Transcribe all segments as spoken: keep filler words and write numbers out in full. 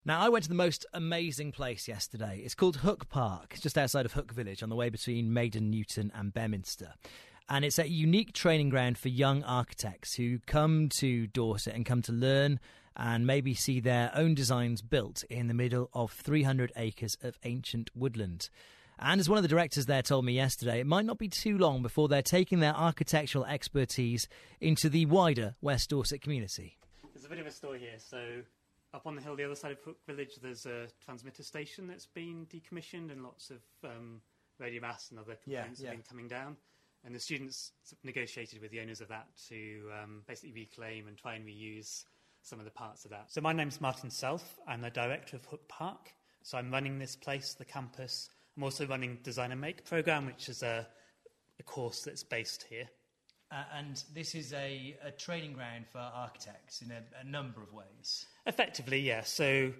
Now, I went to the most amazing place yesterday. It's called Hook Park, just outside of Hook Village, on the way between Maiden Newton and Beaminster. And it's a unique training ground for young architects who come to Dorset and come to learn and maybe see their own designs built in the middle of three hundred acres of ancient woodland. And as one of the directors there told me yesterday, it might not be too long before they're taking their architectural expertise into the wider West Dorset community. There's a bit of a story here. So up on the hill the other side of Hook Village, there's a transmitter station that's been decommissioned and lots of um, radio masts and other components yeah, yeah. have been coming down. And the students negotiated with the owners of that to um, basically reclaim and try and reuse some of the parts of that. So my name's Martin Self. I'm the director of Hook Park. So I'm running this place, the campus. I'm also running Design and Make programme, which is a, a course that's based here. Uh, and this is a, a training ground for architects in a, a number of ways. Effectively, yes. So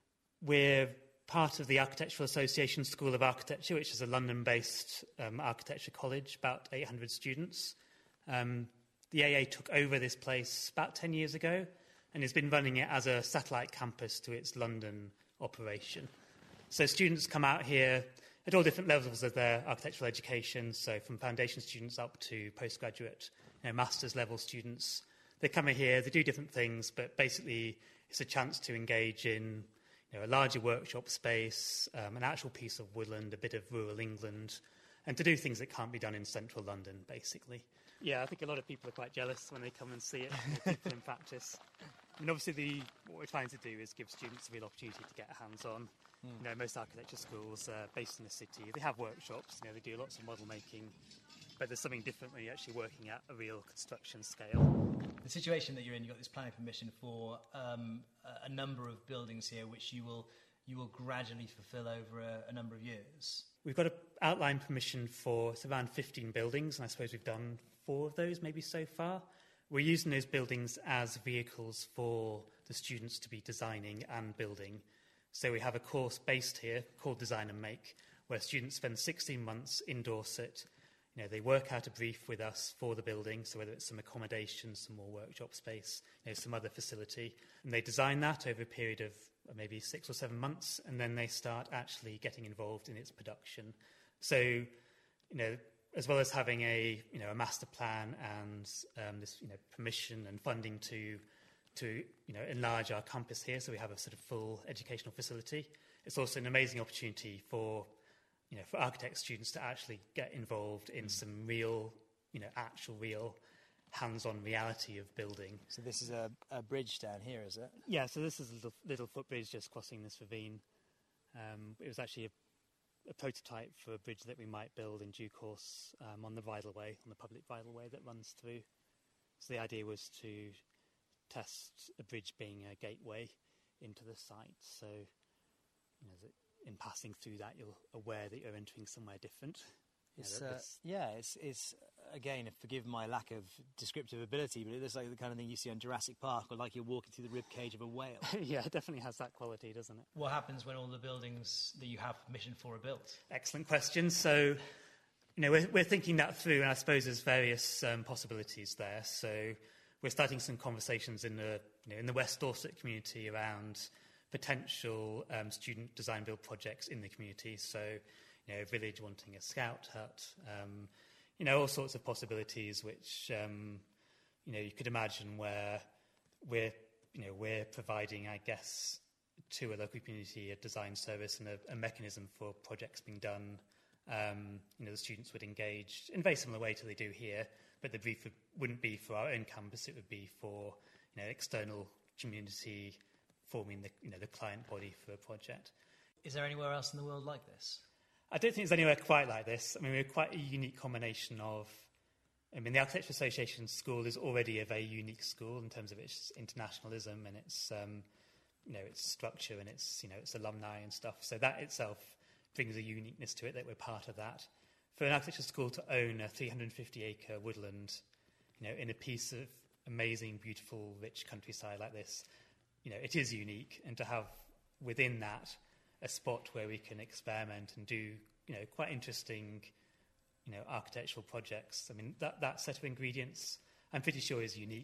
we're part of the Architectural Association School of Architecture, which is a London-based um, architecture college, about eight hundred students. Um, the A A took over this place about ten years ago and has been running it as a satellite campus to its London operation. So students come out here at all different levels of their architectural education, so from foundation students up to postgraduate, you know, master's level students. They come in here, they do different things, but basically it's a chance to engage in, you know, a larger workshop space, um, an actual piece of woodland, a bit of rural England, and to do things that can't be done in central London, basically. Yeah, I think a lot of people are quite jealous when they come and see it, you know, people in practice. I mean, obviously, the, what we're trying to do is give students a real opportunity to get hands-on. Mm. You know, most architecture schools are based in the city. They have workshops, you know, they do lots of model making, but there's something different when you're actually working at a real construction scale. The situation that you're in, you've got this planning permission for um, a number of buildings here, which you will you will gradually fulfil over a, a number of years. We've got an outline permission for it's around fifteen buildings, and I suppose we've done four of those maybe so far. We're using those buildings as vehicles for the students to be designing and building. So we have a course based here called Design and Make, where students spend sixteen months in Dorset. You know, they work out a brief with us for the building, so whether it's some accommodation, some more workshop space, you know, some other facility, and they design that over a period of maybe six or seven months, and then they start actually getting involved in its production. So, you know, as well as having a you know a master plan and um, this you know permission and funding to to you know enlarge our campus here, so we have a sort of full educational facility. It's also an amazing opportunity for you know for architect students to actually get involved in some real you know actual real hands-on reality of building. So this is a, a bridge down here, is it? Yeah. So this is a little, little footbridge just crossing this ravine. Um, it was actually a a prototype for a bridge that we might build in due course um, on the bridleway, on the public bridleway that runs through. So the idea was to test a bridge being a gateway into the site. So, you know, that in passing through that, you're aware that you're entering somewhere different. It's, uh, yeah, it's, it's, again, forgive my lack of descriptive ability, but it looks like the kind of thing you see on Jurassic Park, or like you're walking through the rib cage of a whale. Yeah, it definitely has that quality, doesn't it? What happens when all the buildings that you have permission for are built? Excellent question. So, you know, we're, we're thinking that through, and I suppose there's various um, possibilities there. So we're starting some conversations in the, you know, in the West Dorset community around potential um, student design build projects in the community. So, you know, a village wanting a scout hut, um, you know, all sorts of possibilities which, um, you know, you could imagine where we're, you know, we're providing, I guess, to a local community a design service and a, a mechanism for projects being done. Um, you know, the students would engage in a very similar way to they do here, but the brief would, wouldn't be for our own campus, it would be for, you know, external community forming the, you know, the client body for a project. Is there anywhere else in the world like this? I don't think there's anywhere quite like this. I mean, we're quite a unique combination of... I mean, the Architecture Association School is already a very unique school in terms of its internationalism and its, um, you know, its structure and its, you know, its alumni and stuff. So that itself brings a uniqueness to it that we're part of that. For an architecture school to own a three hundred fifty acre woodland, you know, in a piece of amazing, beautiful, rich countryside like this, you know, it is unique. And to have within that a spot where we can experiment and do, you know, quite interesting, you know, architectural projects. I mean, that, that set of ingredients, I'm pretty sure is unique.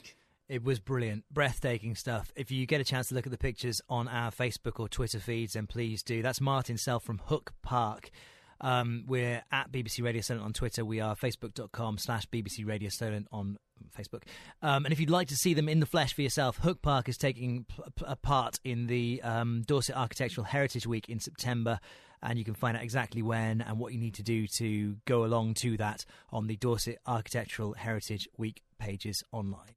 It was brilliant, breathtaking stuff. If you get a chance to look at the pictures on our Facebook or Twitter feeds, then please do. That's Martin Self from Hook Park. Um, we're at B B C Radio Solent on Twitter. We are facebook.com slash BBC Radio Solent on Facebook. Um, and if you'd like to see them in the flesh for yourself, Hook Park is taking p- p- a part in the um, Dorset Architectural Heritage Week in September. And you can find out exactly when and what you need to do to go along to that on the Dorset Architectural Heritage Week pages online.